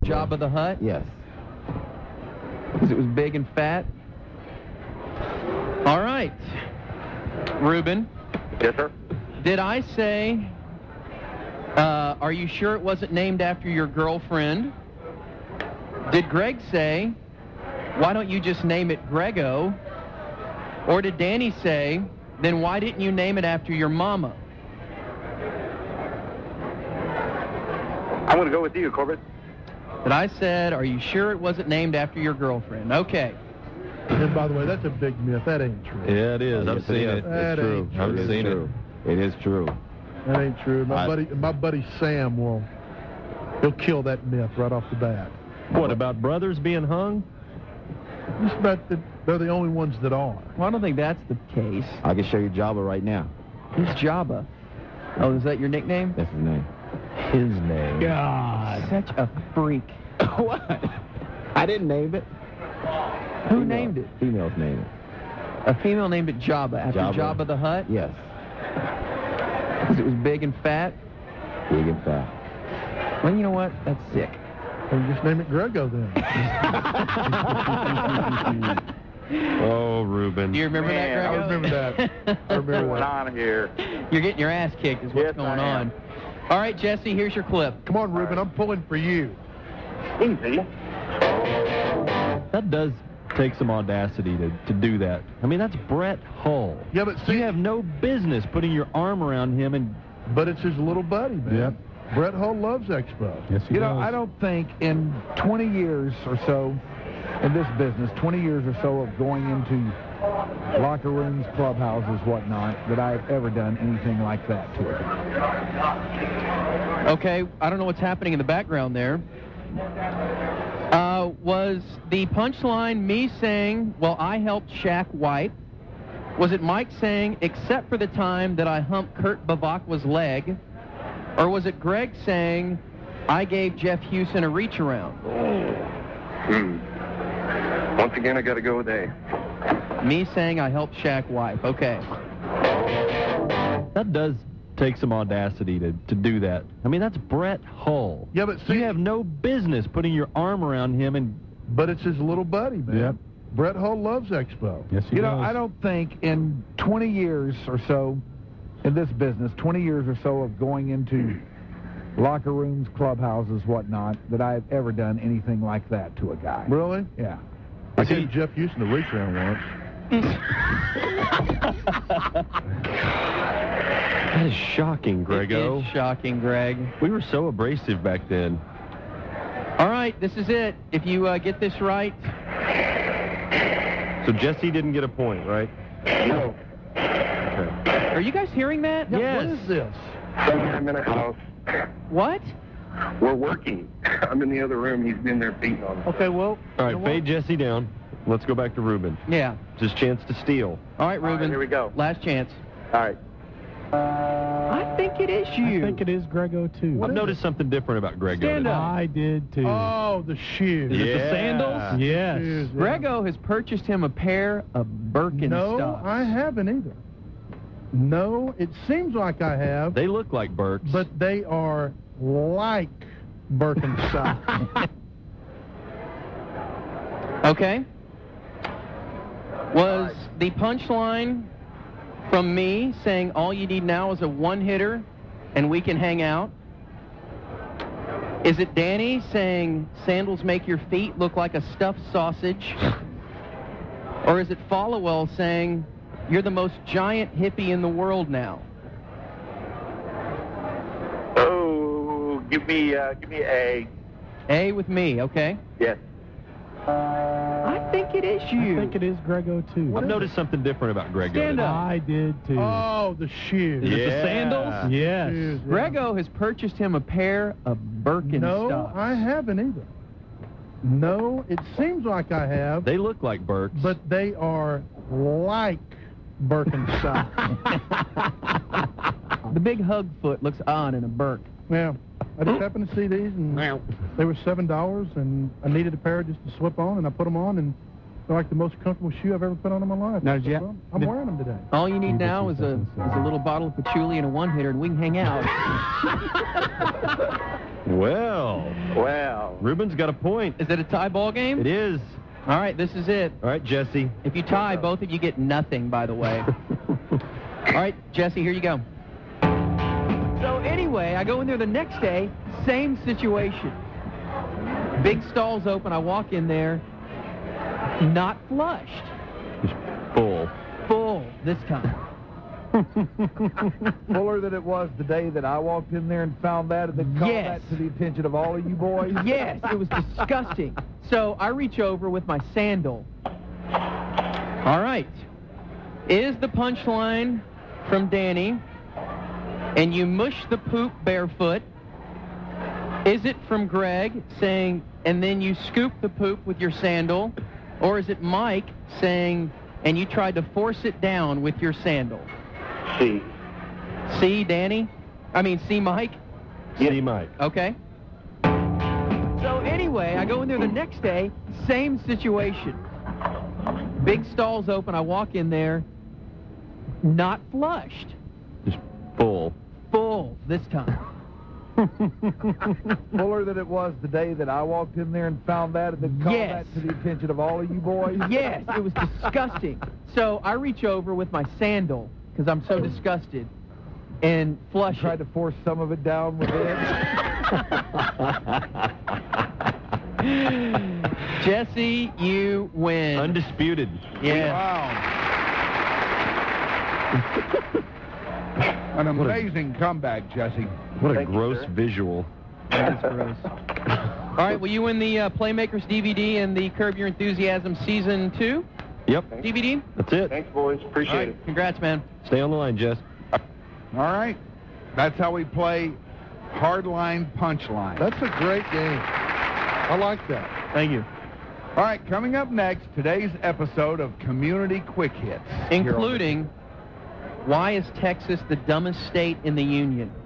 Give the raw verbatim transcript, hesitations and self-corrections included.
Jabba the Hutt? Yes. Because it was big and fat? All right. Reuben. Yes, sir. Did I say, uh, are you sure it wasn't named after your girlfriend? Did Greg say, why don't you just name it Grego? Or did Danny say, then why didn't you name it after your mama? I'm going to go with you, Corbett. That I said, are you sure it wasn't named after your girlfriend? Okay. And by the way, that's a big myth. That ain't true. Yeah, it is. Oh, I've yes, seen it it. is. That It's true. ain't true. I've It is seen true. it. It is true. That ain't true. My I- buddy, my buddy Sam will, he'll kill that myth right off the bat. What, about brothers being hung? Just about that they're the only ones that are. Well, I don't think that's the case. I can show you Jabba right now. Who's Jabba? Oh, is that your nickname? That's his name. His name. God. Such a freak. What? I didn't name it. Who Female- named it? Females named it. A female named it Jabba after Jabba. Jabba the Hutt? Yes. Because it was big and fat? Big and fat. Well, you know what? That's sick. Well, just name it Grego then. Oh, Reuben. Do you remember Man, that, I Grego? remember that. I remember What's that. on here? You're getting your ass kicked is what's Yes, going I am. on. All right, Jesse, here's your clip. Come on, Reuben, I'm pulling for you. Easy. That does take some audacity to, to do that. I mean, that's Brett Hull. Yeah, but see, You have no business putting your arm around him and... but it's his little buddy, man. Yep. Brett Hull loves Expo. Yes, he You know, does. I don't think in twenty years or so in this business, twenty years or so of going into locker rooms, clubhouses, whatnot, that I've ever done anything like that to it. Okay, I don't know what's happening in the background there. Uh, was the punchline me saying, well, I helped Shaq White? Was it Mike saying, except for the time that I humped Kurt Bavakwa's leg? Or was it Greg saying, I gave Jeff Houston a reach around? Hmm. Once again, I got to go with A. Me saying I helped Shaq White. Okay. That does take some audacity to, to do that. I mean, that's Brett Hull. Yeah, but see, You have no business putting your arm around him and... but it's his little buddy, man. Yep. Brett Hull loves Expo. Yes, he You does. know, I don't think in twenty years or so in this business, twenty years or so of going into locker rooms, clubhouses, whatnot, that I've ever done anything like that to a guy. Really? Yeah. I gave Jeff Houston a reach around once. That is shocking, Grego. It is shocking, Greg. We were so abrasive back then. All right, this is it. If you uh, get this right, So Jesse didn't get a point, right? No. Okay. are you guys hearing that? Yeah, What is this? I'm in a house. What? We're working. I'm in the other room. He's been there beating on me. Okay, well. All you know right, fade Jesse down. Let's go back to Reuben. Yeah. It's his chance to steal. All right, All right, Reuben. here we go. Last chance. All right. I think it is you. I think it is Grego, too. I've noticed something different about Grego. Stand today. up. I did, too. Oh, the shoes. Is it the Yeah. sandals? yes. Shoes, yeah. Grego has purchased him a pair of Birkenstocks. No, I haven't either. No, it seems like I have, They look like Burks. but they are like Birkenstock. Okay. Was the punchline from me saying all you need now is a one-hitter and we can hang out? Is it Danny saying sandals make your feet look like a stuffed sausage? Or is it Followell saying you're the most giant hippie in the world now? Oh, give me, uh, give me A. A with me, okay? Yes. I think it is you. I think it is Grego, too. I've noticed something different about Grego. Stand today. up. I did, too. Oh, the shoes. Is it the Yeah. sandals? yes. Shoes, yeah. Grego has purchased him a pair of Birkenstocks. No, I haven't either. No, it seems like I have, They look like Burks. but they are like Birkenstock. The big hug foot looks odd in a Birk. Yeah, I just happened to see these, and they were seven dollars, and I needed a pair just to slip on, and I put them on, and They're like the most comfortable shoe I've ever put on in my life. Now, did you- Well, I'm wearing them today. All you need Leave it now two is a, seconds, is sir. a little bottle of patchouli and a one-hitter, and we can hang out. Well, Wow. Ruben's got a point. Is it a tie ball game? It is. All right, this is it. All right, Jesse. If you tie, both of you get nothing, by the way. All right, Jesse, here you go. So anyway, I go in there the next day, same situation. Big stalls open, I walk in there, not flushed. Just full. Full this time. Fuller than it was the day that I walked in there and found that and then called Yes. that to the attention of all of you boys. Yes, it was disgusting. So I reach over with my sandal. All right. Is the punchline from Danny, and you mush the poop barefoot? Is it from Greg saying, and then you scoop the poop with your sandal? Or is it Mike saying, and you tried to force it down with your sandal? C. See, Danny? I mean, see, Mike? See, Mike. Okay. So anyway, I go in there the next day, same situation. Big stalls open, I walk in there, not flushed. Just full. Full this time. Fuller than it was the day that I walked in there and found that and then called Yes. that to the attention of all of you boys. Yes, it was disgusting. So I reach over with my sandal, because I'm so disgusted, and flush Tried it. to force some of it down with it. Jesse, you win. Undisputed. Yeah. Wow. An amazing comeback, Jesse. What a Thank you, gross sir. visual. That is gross. All right, will you win the uh, Playmakers D V D and the Curb Your Enthusiasm Season two Yep. D V D? That's it. Thanks, boys. Appreciate All right, it. congrats, man. Stay on the line, Jess. All right. That's how we play hardline punchline. That's a great game. I like that. Thank you. All right, coming up next, today's episode of Community Quick Hits. Here on the- Including, why is Texas the dumbest state in the union?